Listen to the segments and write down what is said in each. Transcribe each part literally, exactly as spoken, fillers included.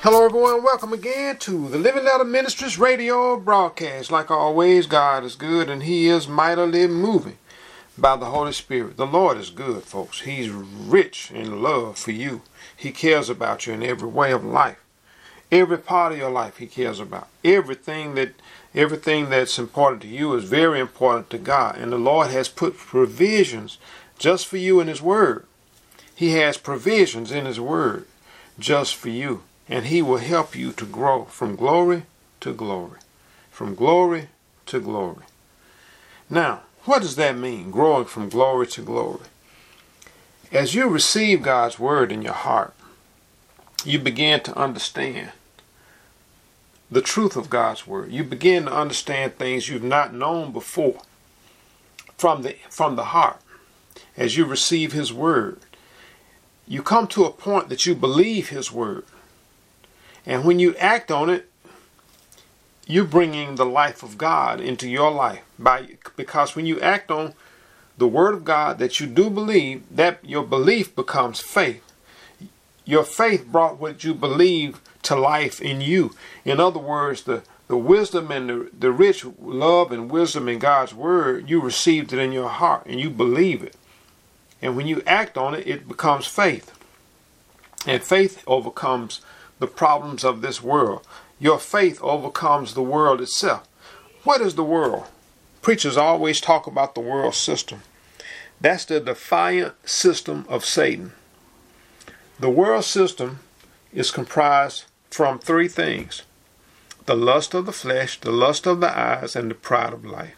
Hello everyone, welcome again to the Living Letter Ministries radio broadcast. Like always, God is good and He is mightily moving by the Holy Spirit. The Lord is good, folks. He's rich in love for you. He cares about you in every way of life. Every part of your life He cares about. Everything that everything that's important to you is very important to God. And the Lord has put provisions just for you in His Word. He has provisions in His Word just for you. And He will help you to grow from glory to glory. From glory to glory. Now, what does that mean? Growing from glory to glory. As you receive God's Word in your heart, you begin to understand the truth of God's Word. You begin to understand things you've not known before from the, from the heart. As you receive His Word, you come to a point that you believe His Word. And when you act on it, you're bringing the life of God into your life. By because when you act on the Word of God that you do believe, that your belief becomes faith. Your faith brought what you believe to life in you. In other words, the, the wisdom and the, the rich love and wisdom in God's Word, you received it in your heart and you believe it. And when you act on it, it becomes faith. And faith overcomes the problems of this world. Your faith overcomes the world itself. What is the world? Preachers always talk about the world system. That's the defiant system of Satan. The world system is comprised from three things: the lust of the flesh, the lust of the eyes, and the pride of life.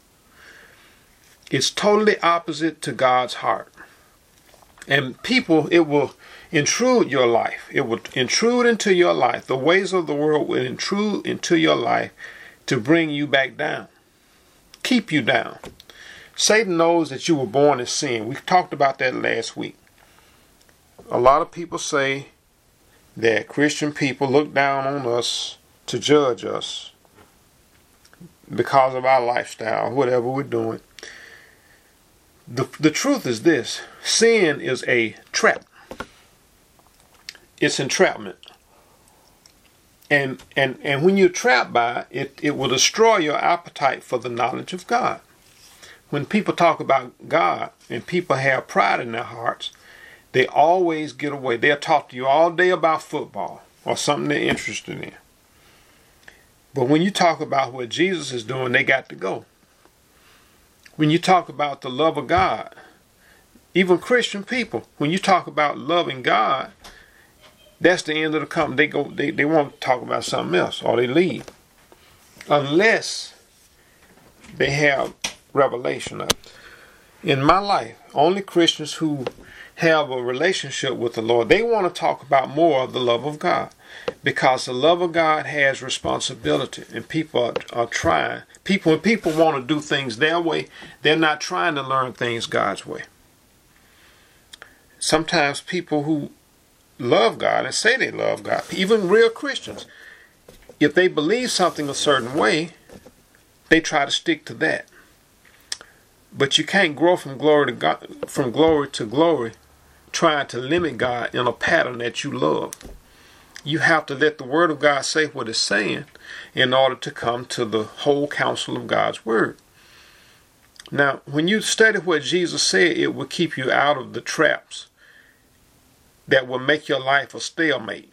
It's totally opposite to God's heart. And people, it will intrude your life. It will intrude into your life. The ways of the world will intrude into your life to bring you back down. Keep you down. Satan knows that you were born in sin. We talked about that last week. A lot of people say that Christian people look down on us to judge us because of our lifestyle, whatever we're doing. The, the truth is this: sin is a trap. It's entrapment. And, and, and when you're trapped by it, it, it will destroy your appetite for the knowledge of God. When people talk about God and people have pride in their hearts, they always get away. They'll talk to you all day about football or something they're interested in. But when you talk about what Jesus is doing, they got to go. When you talk about the love of God, even Christian people, when you talk about loving God, that's the end of the company. They go, they, they want to talk about something else, or they leave. Unless they have revelation of it. In my life, only Christians who have a relationship with the Lord, they want to talk about more of the love of God. Because the love of God has responsibility, and people are, are trying. People, when people want to do things their way, they're not trying to learn things God's way. Sometimes people who love God and say they love God, even real Christians, if they believe something a certain way, they try to stick to that. But you can't grow from glory to God, from glory to glory, trying to limit God in a pattern that you love. You have to let the Word of God say what it's saying in order to come to the whole counsel of God's Word. Now, when you study what Jesus said, it will keep you out of the traps that will make your life a stalemate.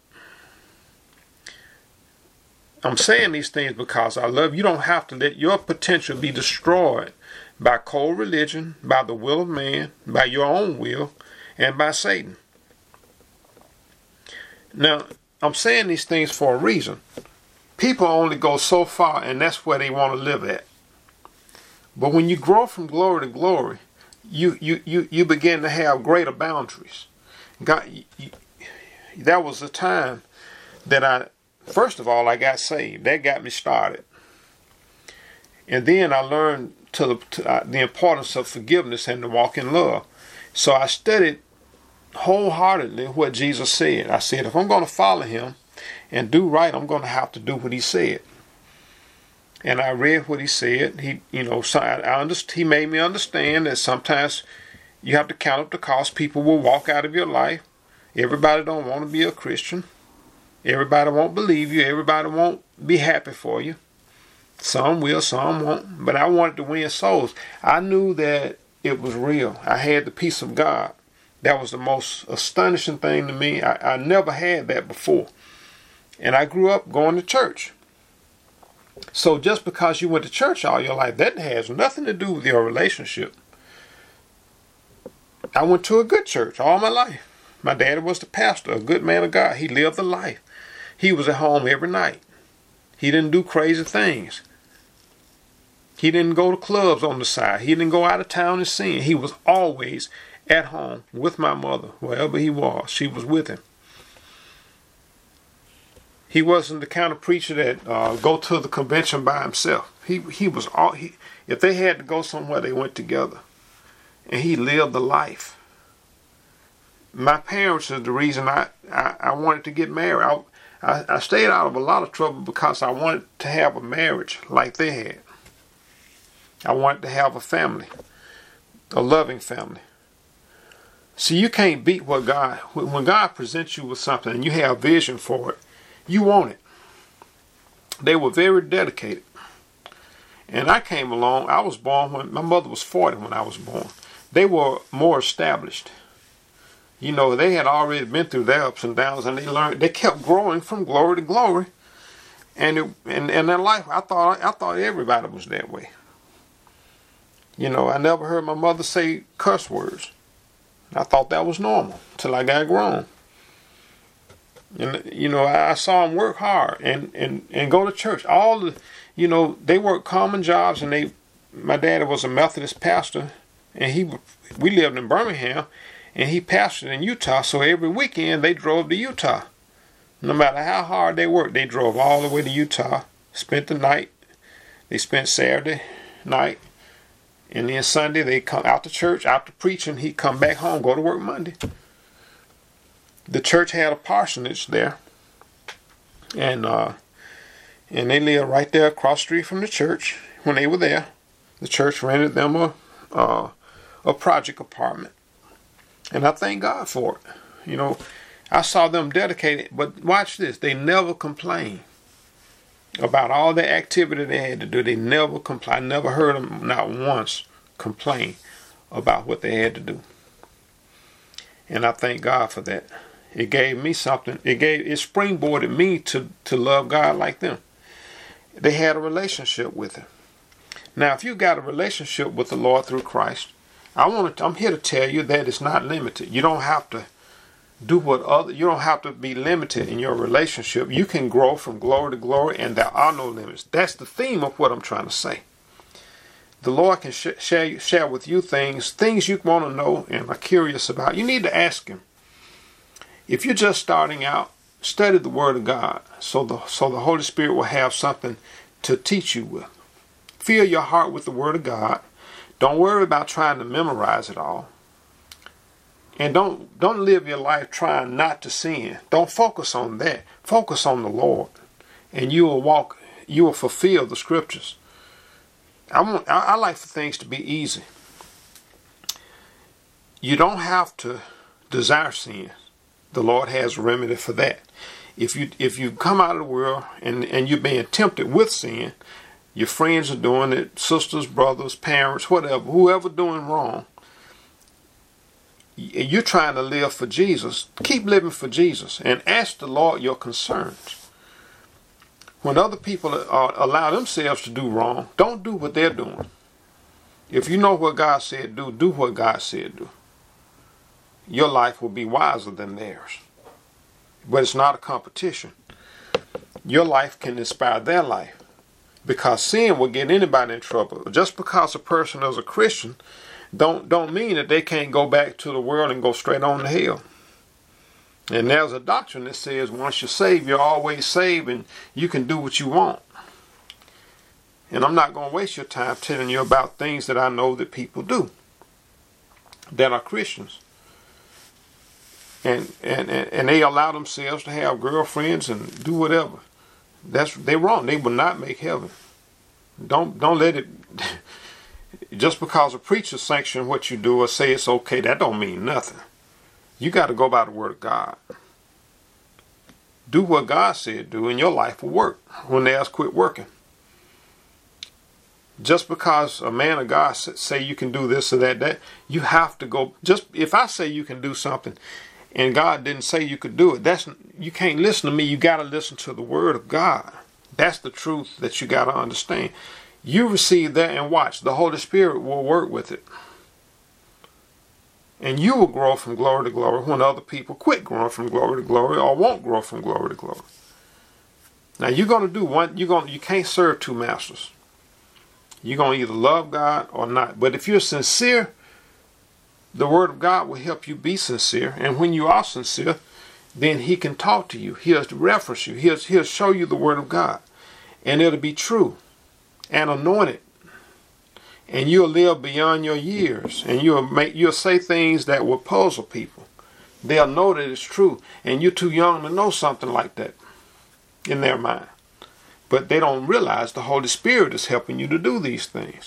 I'm saying these things because I love you. You don't have to let your potential be destroyed by cold religion, by the will of man, by your own will, and by Satan. Now, I'm saying these things for a reason. People only go so far, and that's where they want to live at. But when you grow from glory to glory, you you you, you begin to have greater boundaries. God, you, that was the time that I, first of all, I got saved. That got me started. And then I learned to the, to, uh, the importance of forgiveness and to walk in love. So I studied wholeheartedly what Jesus said. I said, if I'm going to follow Him and do right, I'm going to have to do what He said. And I read what He said. He, you know, so I, I underst- He made me understand that sometimes you have to count up the cost. People will walk out of your life. Everybody don't want to be a Christian. Everybody won't believe you. Everybody won't be happy for you. Some will, some won't. But I wanted to win souls. I knew that it was real. I had the peace of God. That was the most astonishing thing to me. I, I never had that before. And I grew up going to church. So just because you went to church all your life, that has nothing to do with your relationship. I went to a good church all my life. My daddy was the pastor, a good man of God. He lived the life. He was at home every night. He didn't do crazy things. He didn't go to clubs on the side. He didn't go out of town and sin. He was always at home with my mother. Wherever he was, she was with him. He wasn't the kind of preacher that uh, go to the convention by himself. He he was all. He, if they had to go somewhere, they went together. And he lived the life. My parents are the reason I, I, I wanted to get married. I, I, I stayed out of a lot of trouble because I wanted to have a marriage like they had. I wanted to have a family, a loving family. See, you can't beat what God, when God presents you with something and you have vision for it, you want it. They were very dedicated. And I came along, I was born when, my mother was forty when I was born. They were more established. You know, they had already been through their ups and downs, and they learned, they kept growing from glory to glory. And it, and, and in life, I thought, I thought everybody was that way. You know, I never heard my mother say cuss words. I thought that was normal till I got grown. And, you know, I saw them work hard and, and, and go to church. All the, you know, they worked common jobs, and they, my daddy was a Methodist pastor, and he, we lived in Birmingham, and he pastored in Utah, so every weekend they drove to Utah. No matter how hard they worked, they drove all the way to Utah, spent the night. They spent Saturday night, and then Sunday they come out to church, out to preaching. He'd come back home, go to work Monday. The church had a parsonage there, and uh, and they lived right there across the street from the church. When they were there, the church rented them a uh, a project apartment, and I thank God for it. You know, I saw them dedicated, but watch this: they never complained about all the activity they had to do. They never complained. I never heard them not once complain about what they had to do, and I thank God for that. It gave me something. It gave it springboarded me to, to love God like them. They had a relationship with Him. Now, if you got a relationship with the Lord through Christ, I want to. I'm here to tell you that it's not limited. You don't have to do what other. You don't have to be limited in your relationship. You can grow from glory to glory, and there are no limits. That's the theme of what I'm trying to say. The Lord can sh- share share with you things, things you want to know and are curious about. You need to ask Him. If you're just starting out, study the Word of God so the so the Holy Spirit will have something to teach you with. Fill your heart with the Word of God. Don't worry about trying to memorize it all. And don't don't live your life trying not to sin. Don't focus on that. Focus on the Lord, and you will walk. You will fulfill the Scriptures. I want. I, I like for things to be easy. You don't have to desire sin. The Lord has a remedy for that. If you if you come out of the world and, and you're being tempted with sin, your friends are doing it, sisters, brothers, parents, whatever, whoever doing wrong, you're trying to live for Jesus. Keep living for Jesus and ask the Lord your concerns. When other people uh, allow themselves to do wrong, don't do what they're doing. If you know what God said do, do what God said do. Your life will be wiser than theirs. But it's not a competition. Your life can inspire their life. Because sin will get anybody in trouble. Just because a person is a Christian don't don't mean that they can't go back to the world and go straight on to hell. And there's a doctrine that says once you're saved, you're always saved and you can do what you want. And I'm not going to waste your time telling you about things that I know that people do that are Christians. And, and, and they allow themselves to have girlfriends and do whatever. That's they're wrong. They will not make heaven. Don't don't let it. Just because a preacher sanctions what you do or say it's okay, that don't mean nothing. You got to go by the Word of God. Do what God said do, and your life will work when they else quit working. Just because a man of God say you can do this or that, that you have to go. Just if I say you can do something, and God didn't say you could do it, that's you can't listen to me. You got to listen to the Word of God. That's the truth that you got to understand. You receive that and watch. The Holy Spirit will work with it, and you will grow from glory to glory when other people quit growing from glory to glory or won't grow from glory to glory. Now you're gonna do one. You're gonna. You can't serve two masters. You're going to either love God or not. But if you're sincere, the Word of God will help you be sincere. And when you are sincere, then He can talk to you. He'll reference you. He'll, he'll show you the Word of God. And it'll be true and anointed. And you'll live beyond your years. And you'll make you'll say things that will puzzle people. They'll know that it's true. And you're too young to know something like that in their mind. But they don't realize the Holy Spirit is helping you to do these things.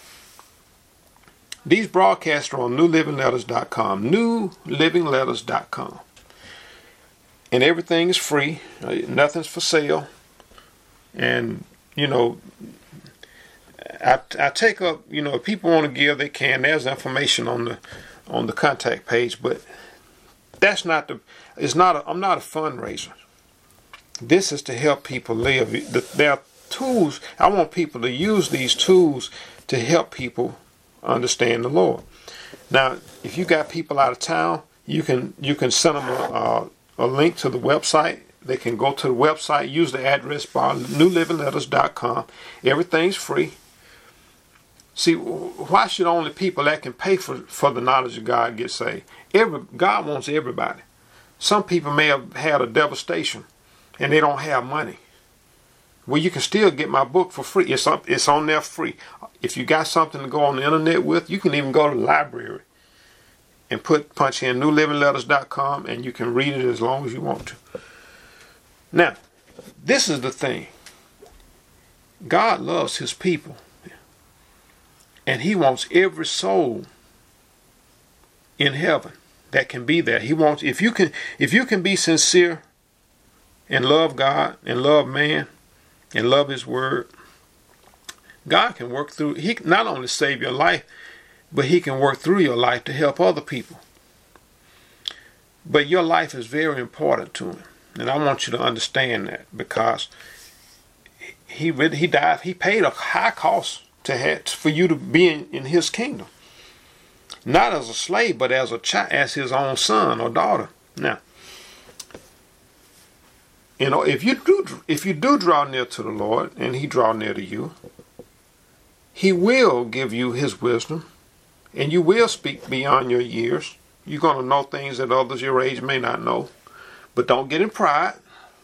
These broadcasts are on new living letters dot com. new living letters dot com. And everything is free. Nothing's for sale. And, you know, I, I take up, you know, if people want to give, they can. There's information on the on the contact page. But that's not the, it's not a, I'm not a fundraiser. This is to help people live. There are tools. I want people to use these tools to help people understand the Lord. Now, if you got people out of town, you can you can send them a, a, a link to the website. They can go to the website, use the address bar, new living letters dot com. Everything's free. See, why should only people that can pay for, for the knowledge of God get saved? Every, God wants everybody. Some people may have had a devastation and they don't have money. Well, you can still get my book for free. It's on, it's on there free. If you got something to go on the internet with, you can even go to the library and put punch in new living letters dot com and you can read it as long as you want to. Now, this is the thing. God loves His people. And He wants every soul in heaven that can be there. He wants, if you can, if you can be sincere and love God and love man and love His Word, God can work through, He can not only save your life, but He can work through your life to help other people. But your life is very important to Him. And I want you to understand that, because He really, He died, He paid a high cost to have, for you to be in, in His kingdom. Not as a slave, but as a child, as His own son or daughter. Now, you know, if you do, if you do draw near to the Lord, and He draw near to you, He will give you His wisdom, and you will speak beyond your years. You're going to know things that others your age may not know. But don't get in pride.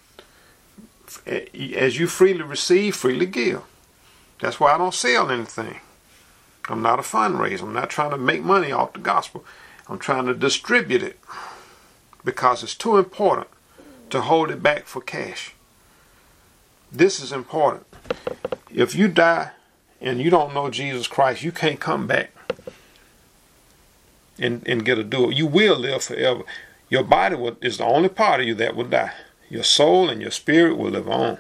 As you freely receive, freely give. That's why I don't sell anything. I'm not a fundraiser. I'm not trying to make money off the gospel. I'm trying to distribute it, because it's too important to hold it back for cash. This is important. If you die and you don't know Jesus Christ, you can't come back and, and get a do it. You will live forever. Your body will, is the only part of you that will die. Your soul and your spirit will live on.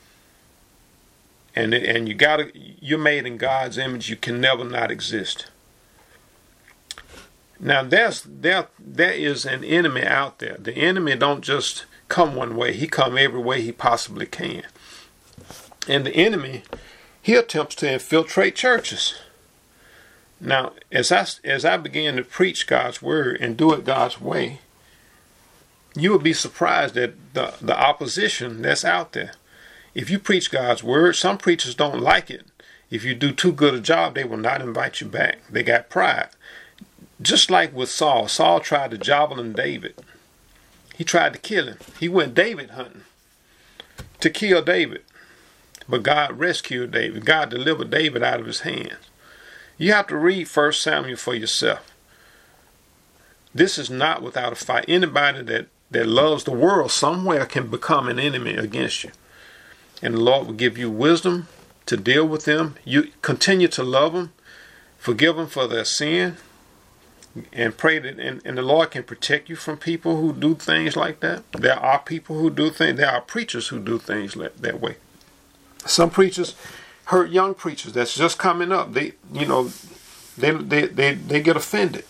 And and you gotta, you're made in God's image. You can never not exist. Now there's there there is an enemy out there. The enemy don't just come one way. He come every way he possibly can. And the enemy, he attempts to infiltrate churches. Now, as I as I began to preach God's word and do it God's way, you would be surprised at the, the opposition that's out there. If you preach God's word, some preachers don't like it. If you do too good a job, they will not invite you back. They got pride. Just like with Saul. Saul tried to javelin David. He tried to kill him. He went David hunting to kill David. But God rescued David. God delivered David out of his hands. You have to read First Samuel for yourself. This is not without a fight. Anybody that, that loves the world somewhere can become an enemy against you. And the Lord will give you wisdom to deal with them. You continue to love them, forgive them for their sin, and pray that and, and the Lord can protect you from people who do things like that. There are people who do things. There are preachers who do things like, that way. Some preachers hurt young preachers that's just coming up. They, you know, they they they, they get offended.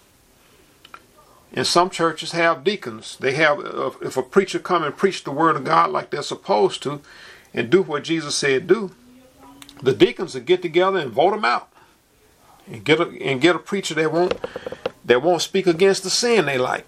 And some churches have deacons. They have, uh, if a preacher come and preach the word of God like they're supposed to, and do what Jesus said do, the deacons will get together and vote them out. And get a and get a preacher that won't that won't speak against the sin they like.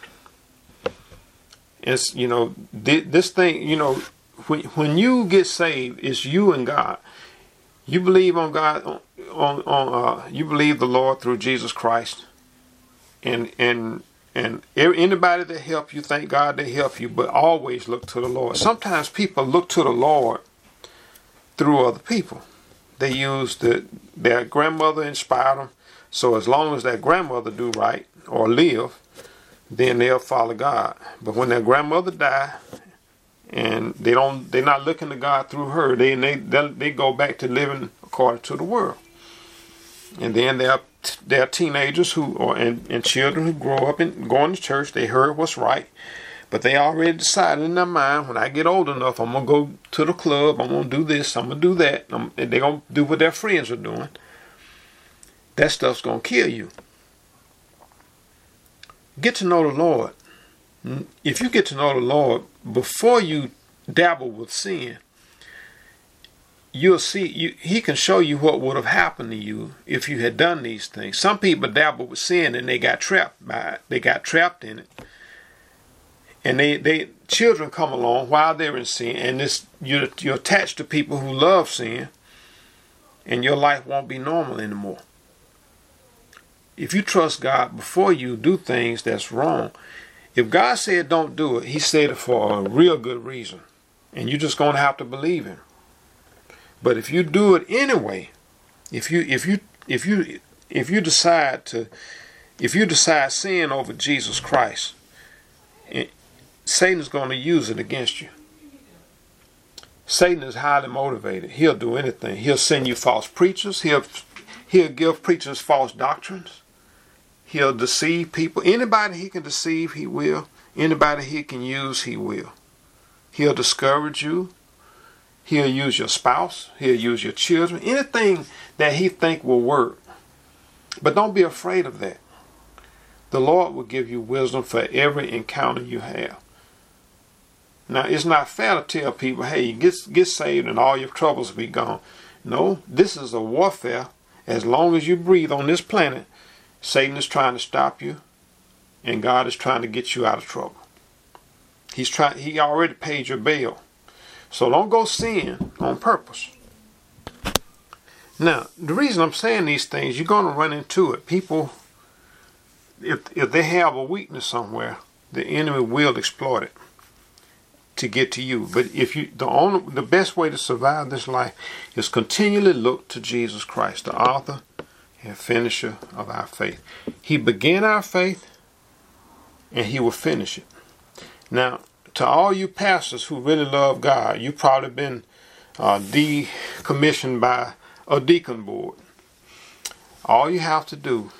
It's, you know, this thing, you know, when when you get saved, it's you and God. You believe on God, on on, on uh, you believe the Lord through Jesus Christ, and and and anybody that help you, thank God they help you, but always look to the Lord. Sometimes people look to the Lord through other people. They use the their grandmother inspired them, so as long as their grandmother do right or live, then they'll follow God. But when their grandmother die, and they don't, they're not looking to God through her, they they they go back to living according to the world. And then there are there are teenagers who or and, and children who grow up and going to church. They heard what's right. But they already decided in their mind, when I get old enough, I'm going to go to the club, I'm going to do this, I'm going to do that. I'm, and they're going to do what their friends are doing. That stuff's going to kill you. Get to know the Lord. If you get to know the Lord, before you dabble with sin, you'll see, you, he can show you what would have happened to you if you had done these things. Some people dabble with sin and they got trapped by it. They got trapped in it. And they, they children come along while they're in sin, and this you're, you're attached to people who love sin, and your life won't be normal anymore. If you trust God before you do things that's wrong, if God said don't do it, he said it for a real good reason, and you're just going to have to believe him. But if you do it anyway, if you if you if you if you decide to if you decide sin over Jesus Christ, it, Satan's going to use it against you. Satan is highly motivated. He'll do anything. He'll send you false preachers. He'll he'll give preachers false doctrines. He'll deceive people. Anybody he can deceive, he will. Anybody he can use, he will. He'll discourage you. He'll use your spouse. He'll use your children. Anything that he think will work. But don't be afraid of that. The Lord will give you wisdom for every encounter you have. Now, it's not fair to tell people, hey, get, get saved and all your troubles will be gone. No, this is a warfare. As long as you breathe on this planet, Satan is trying to stop you, and God is trying to get you out of trouble. He's trying. He already paid your bail. So don't go sin on purpose. Now, the reason I'm saying these things, you're going to run into it. People, if, if they have a weakness somewhere, the enemy will exploit it to get to you. But if you, the only, the best way to survive this life is continually look to Jesus Christ, the author and finisher of our faith. He began our faith, and he will finish it. Now, to all you pastors who really love God, you've probably been uh, decommissioned by a deacon board. All you have to do,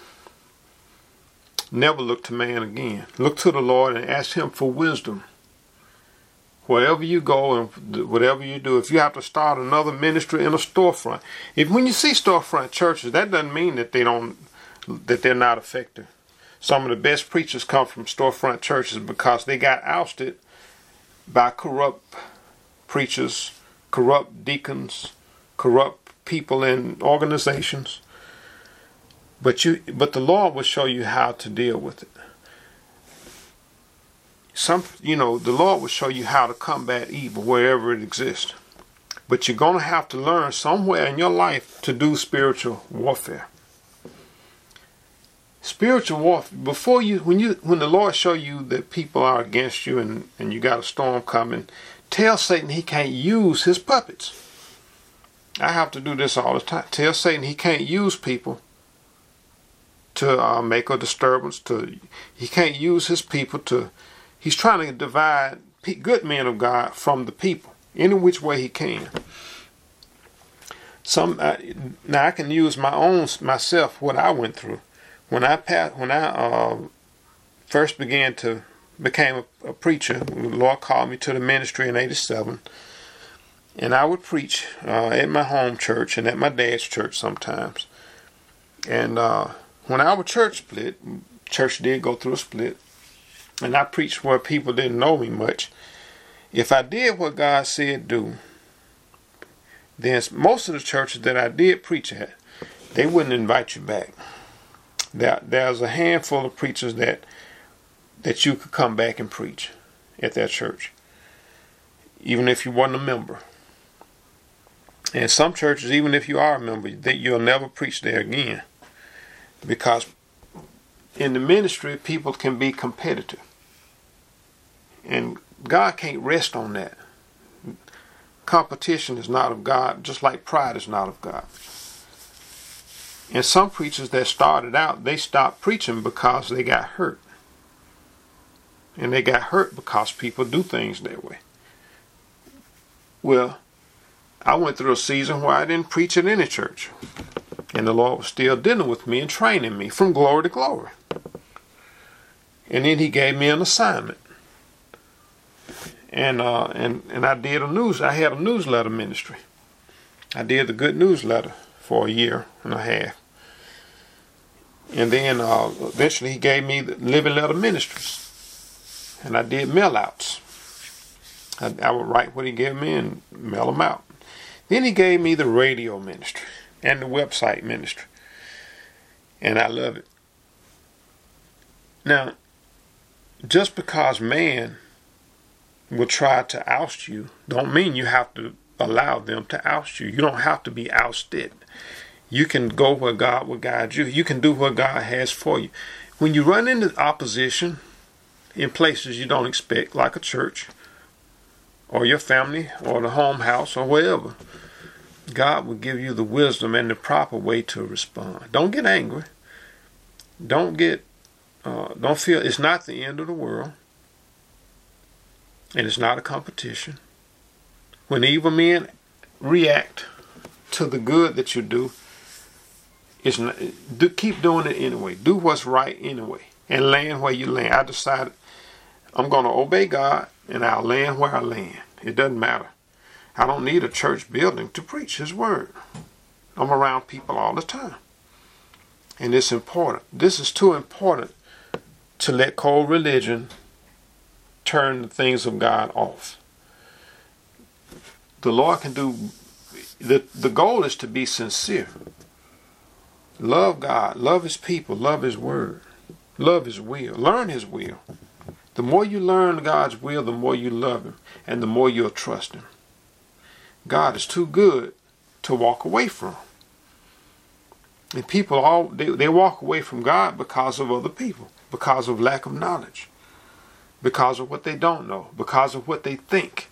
never look to man again. Look to the Lord and ask him for wisdom. Wherever you go and whatever you do, if you have to start another ministry in a storefront, if when you see storefront churches, that doesn't mean that they don't, that they're not effective. Some of the best preachers come from storefront churches because they got ousted by corrupt preachers, corrupt deacons, corrupt people in organizations. But you, but the Lord will show you how to deal with it. Some, you know, the Lord will show you how to combat evil wherever it exists. But you're going to have to learn somewhere in your life to do spiritual warfare. Spiritual warfare, before you, when you, when the Lord show you that people are against you and, and you got a storm coming, tell Satan he can't use his puppets. I have to do this all the time. Tell Satan he can't use people to uh, make a disturbance. To he can't use his people to. He's trying to divide good men of God from the people any which way he can. Some uh, now I can use my own myself what I went through. When I passed, when I uh, first began to became a, a preacher, the Lord called me to the ministry in eighty-seven, and I would preach uh, at my home church and at my dad's church sometimes. And uh, when our church split, church did go through a split, and I preached where people didn't know me much. If I did what God said do, then most of the churches that I did preach at, they wouldn't invite you back. There, there's a handful of preachers that that you could come back and preach at that church, even if you weren't a member. And some churches, even if you are a member, that you'll never preach there again, because in the ministry, people can be competitive, and God can't rest on that. Competition is not of God, just like pride is not of God. And some preachers that started out, they stopped preaching because they got hurt. And they got hurt because people do things that way. Well, I went through a season where I didn't preach at any church. And the Lord was still dealing with me and training me from glory to glory. And then He gave me an assignment. And uh, and and I did a news. I had a newsletter ministry. I did the Good Newsletter for a year and a half. And then uh, eventually He gave me the Living Letter Ministries. And I did mail outs. I, I would write what He gave me and mail them out. Then He gave me the radio ministry and the website ministry. And I love it. Now, just because man will try to oust you, don't mean you have to allow them to oust you. You don't have to be ousted. You can go where God will guide you. You can do what God has for you. When you run into opposition in places you don't expect, like a church, or your family, or the home house, or wherever, God will give you the wisdom and the proper way to respond. Don't get angry. Don't get, uh, don't feel it's not the end of the world. And it's not a competition. When evil men react to the good that you do, it's not, do, keep doing it anyway. Do what's right anyway. And land where you land. I decided I'm going to obey God, and I'll land where I land. It doesn't matter. I don't need a church building to preach His word. I'm around people all the time. And it's important. This is too important to let cold religion turn the things of God off. The Lord can do, the, the goal is to be sincere. Love God, love His people, love His word, love His will, learn His will. The more you learn God's will, the more you love Him, and the more you'll trust Him. God is too good to walk away from. And people, all they, they walk away from God because of other people, because of lack of knowledge, because of what they don't know, because of what they think.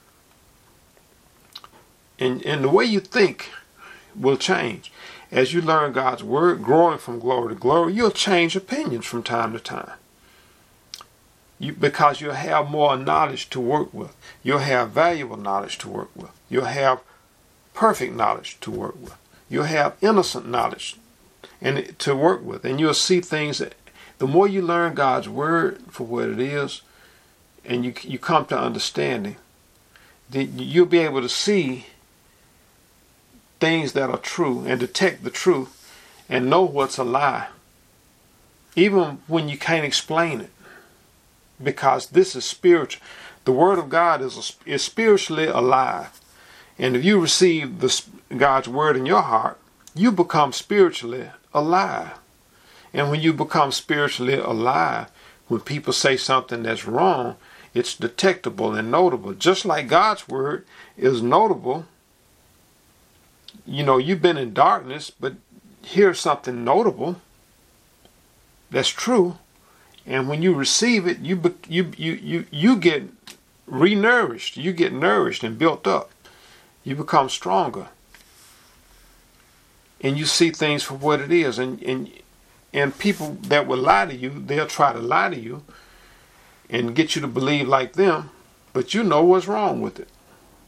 And, and the way you think will change. As you learn God's word, growing from glory to glory, you'll change opinions from time to time. You, because you'll have more knowledge to work with. You'll have valuable knowledge to work with. You'll have perfect knowledge to work with. You'll have innocent knowledge and to work with. And you'll see things that, the more you learn God's word for what it is, and you you come to understanding, then you'll be able to see things that are true and detect the truth and know what's a lie, even when you can't explain it. Because this is spiritual. The Word of God is, a, is spiritually alive. And if you receive the, God's Word in your heart, you become spiritually alive. And when you become spiritually alive, when people say something that's wrong, it's detectable and notable. Just like God's Word is notable. You know, you've been in darkness, but here's something notable that's true. And when you receive it, you you you you you get re-nourished. You get nourished and built up. You become stronger. And you see things for what it is. And and and people that will lie to you, they'll try to lie to you and get you to believe like them, but you know what's wrong with it.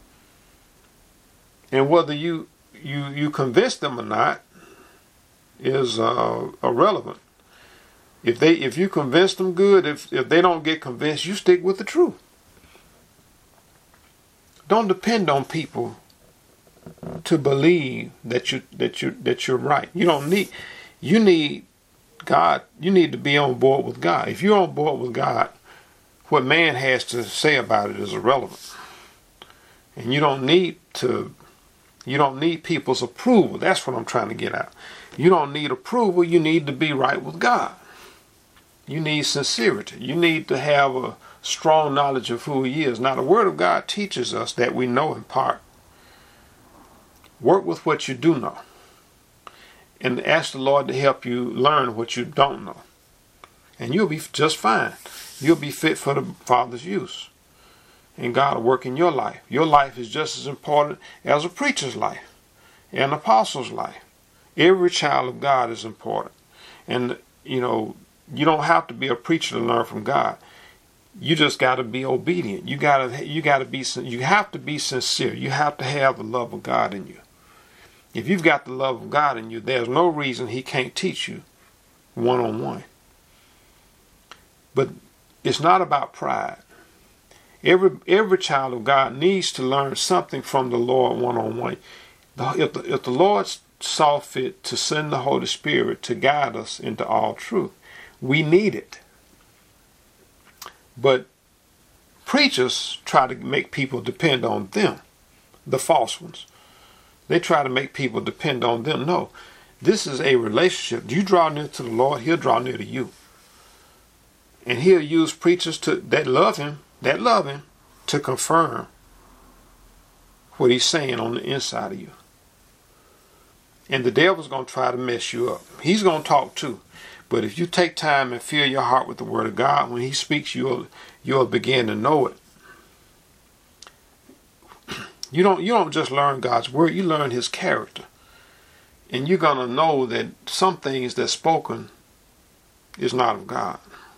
And whether you you you convince them or not is uh, irrelevant. If they if you convince them, good. If if they don't get convinced, you stick with the truth. Don't depend on people to believe that you that you that you're right. You don't need you need God. You need to be on board with God. If you're on board with God, what man has to say about it is irrelevant. And you don't need to you don't need people's approval. That's what I'm trying to get at. You don't need approval. You need to be right with God. You need sincerity. You need to have a strong knowledge of who He is. Now, the Word of God teaches us that we know in part. Work with what you do know. And ask the Lord to help you learn what you don't know. And you'll be just fine. You'll be fit for the Father's use. And God will work in your life. Your life is just as important as a preacher's life, an apostle's life. Every child of God is important. And, you know, you don't have to be a preacher to learn from God. You just got to be obedient. You got to you got to be you have to be sincere. You have to have the love of God in you. If you've got the love of God in you, there's no reason He can't teach you one on one. But it's not about pride. Every every child of God needs to learn something from the Lord one on one. If the, if the Lord saw fit to send the Holy Spirit to guide us into all truth, we need it. But preachers try to make people depend on them, the false ones. They try to make people depend on them. No, this is a relationship. You draw near to the Lord, He'll draw near to you. And He'll use preachers to that love Him, that love Him, to confirm what He's saying on the inside of you. And the devil's going to try to mess you up. He's going to talk too. But if you take time and fill your heart with the Word of God, when He speaks, you'll you'll begin to know it. You don't you don't just learn God's Word, you learn His character. And you're going to know that some things that's spoken is not of God.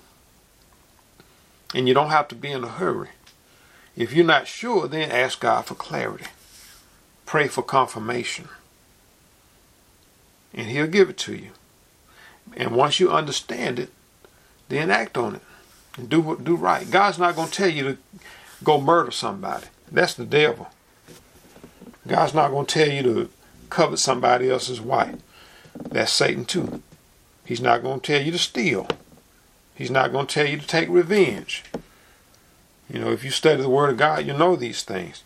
And you don't have to be in a hurry. If you're not sure, then ask God for clarity. Pray for confirmation. And He'll give it to you. And once you understand it, then act on it. And do what do right. God's not going to tell you to go murder somebody. That's the devil. God's not going to tell you to covet somebody else's wife. That's Satan too. He's not going to tell you to steal. He's not going to tell you to take revenge. You know, if you study the Word of God, you'll know these things.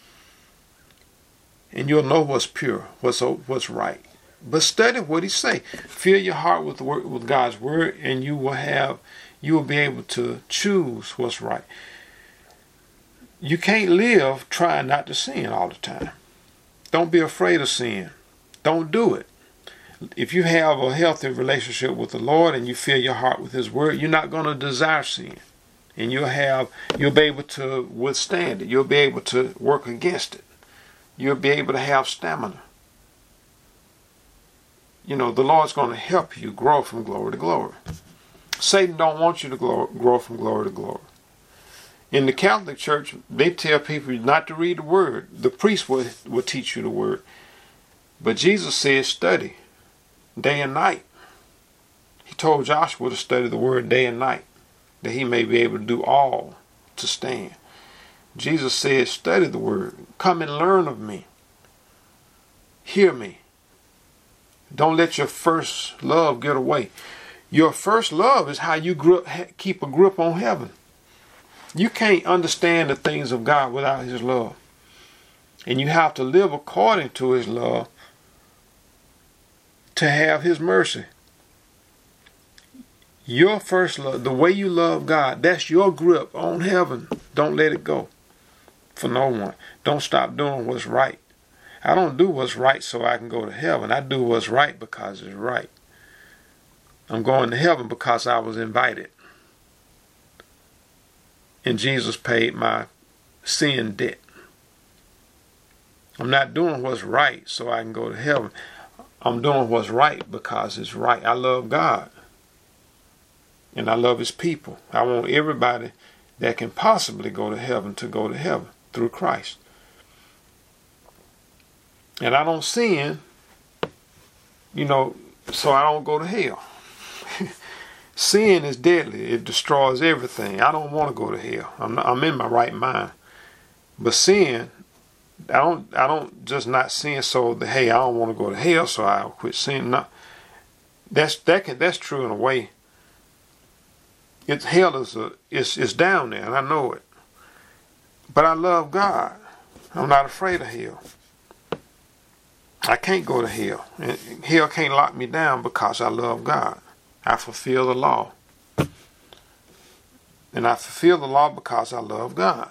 And you'll know what's pure, what's what's right. But study what He say. Fill your heart with the word, with God's Word, and you will have, you will be able to choose what's right. You can't live trying not to sin all the time. Don't be afraid of sin. Don't do it. If you have a healthy relationship with the Lord and you fill your heart with His Word, you're not going to desire sin. And you'll have, you'll be able to withstand it. You'll be able to work against it. You'll be able to have stamina. You know, the Lord's going to help you grow from glory to glory. Satan don't want you to grow, grow from glory to glory. In the Catholic Church, they tell people not to read the Word. The priest will, will teach you the Word. But Jesus said study day and night. He told Joshua to study the Word day and night, that he may be able to do all to stand. Jesus said study the Word. Come and learn of me. Hear me. Don't let your first love get away. Your first love is how you grip, keep a grip on heaven. You can't understand the things of God without His love. And you have to live according to His love to have His mercy. Your first love, the way you love God, that's your grip on heaven. Don't let it go for no one. Don't stop doing what's right. I don't do what's right so I can go to heaven. I do what's right because it's right. I'm going to heaven because I was invited. And Jesus paid my sin debt. I'm not doing what's right so I can go to heaven. I'm doing what's right because it's right. I love God. And I love His people. I want everybody that can possibly go to heaven to go to heaven through Christ. And I don't sin, you know, so I don't go to hell. Sin is deadly. It destroys everything. I don't want to go to hell. I'm not, I'm in my right mind. But sin, I don't I don't just not sin so that, hey, I don't want to go to hell, so I'll quit sinning. No. That's that can that's true in a way. It's hell is a it's it's down there, and I know it. But I love God. I'm not afraid of hell. I can't go to hell. And hell can't lock me down because I love God. I fulfill the law. And I fulfill the law because I love God.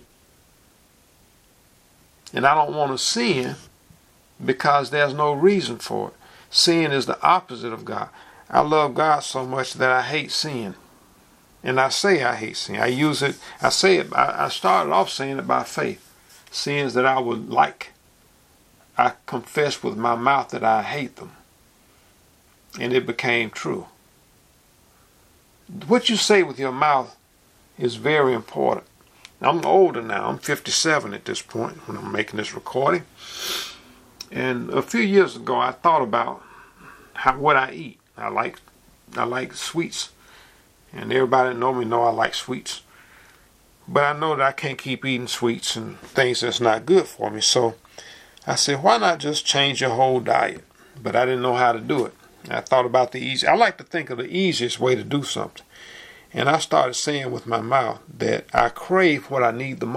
And I don't want to sin because there's no reason for it. Sin is the opposite of God. I love God so much that I hate sin. And I say I hate sin. I use it, I say it, I, I started off saying it by faith. Sins that I would like. I confess with my mouth that I hate them. And it became true. What you say with your mouth is very important. I'm older now. I'm fifty-seven at this point when I'm making this recording. And a few years ago, I thought about how, what I eat. I like, I like sweets. And everybody that know me know I like sweets. But I know that I can't keep eating sweets and things that's not good for me. So I said, why not just change your whole diet? But I didn't know how to do it. I thought about the easy. I like to think of the easiest way to do something. And I started saying with my mouth that I crave what I need the most.